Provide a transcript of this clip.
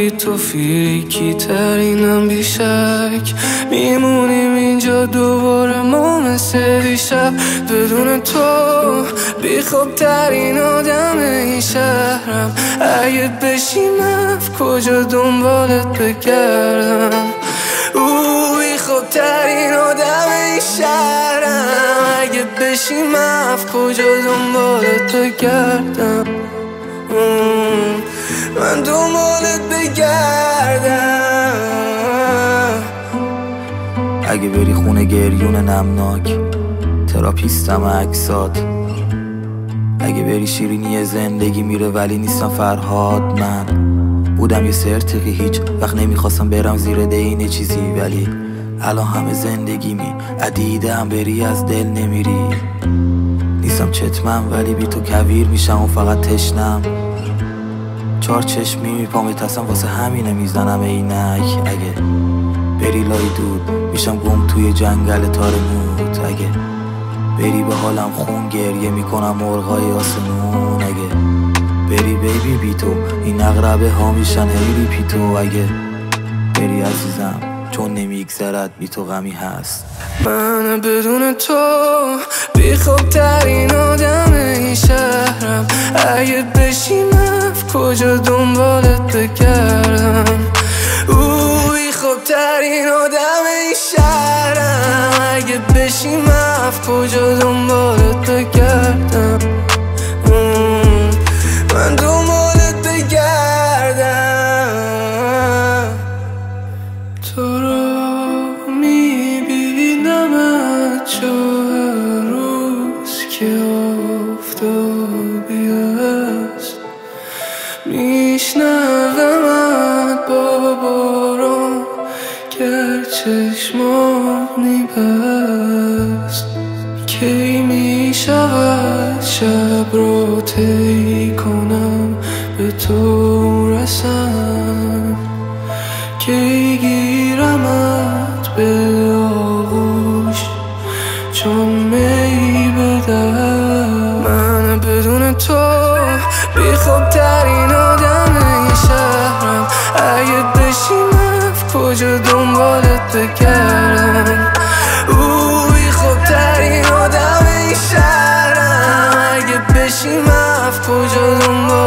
بی تو فیکی ترینم بیشک. میمونیم اینجا دوباره ما مثل دیشب. بدون تو بی خوب ترین آدم این شهرم. اگه بشیم کجا دنبالت بگردم. بی خوب ترین آدم این شهرم. اگه بشیم کجا دنبالت بگردم. من دنبالت بگردم. اگه بری خونه گریون نمناک، تراپیستم عکسات. اگه بری شیرینی زندگی میره ولی نیستم فرهاد. من بودم یه سرتقی، هیچ وقت نمیخواستم برم زیر دین چیزی، ولی الان همه زندگیمی عدیدم. بری از دل نمیری، نیستم چتمم ولی بی تو کویر میشم و فقط تشنم. 4 چشمی میپام بترسم، واسه همینه میزنم عینک. اگه بری لای دود میشم گم توی جنگل تارموت. اگه بری به حالم خون گریه میکنم مرغای آسمون. اگه بری بیبی بی تو این اغربه ها میشن هیری پی تو. اگه بری عزیزم چون نمیگذرد بی تو غمی هست. من بدون تو بی خوب ترین آدم این شهرم. اگه بشیم کجا دنبالت بگردم. بی خوب ترین آدم این شهرم. اگه بشیم کجا دنبالت بگردم. من دنبالت بگردم. تو رو میبینم چه روز که آفتابی است. میشنومت با باران گر چشمانی بست. کی میشود شب رو طی کنم به تو رسم. کی گیرمت به آغوش چون می بدم. من بدون تو بی خوب ترین آدم این شهرم. اگه بشیم کجا دنبالت بگردم. بی خوب ترین آدم این شهرم. اگه بشیم کجا دنبالت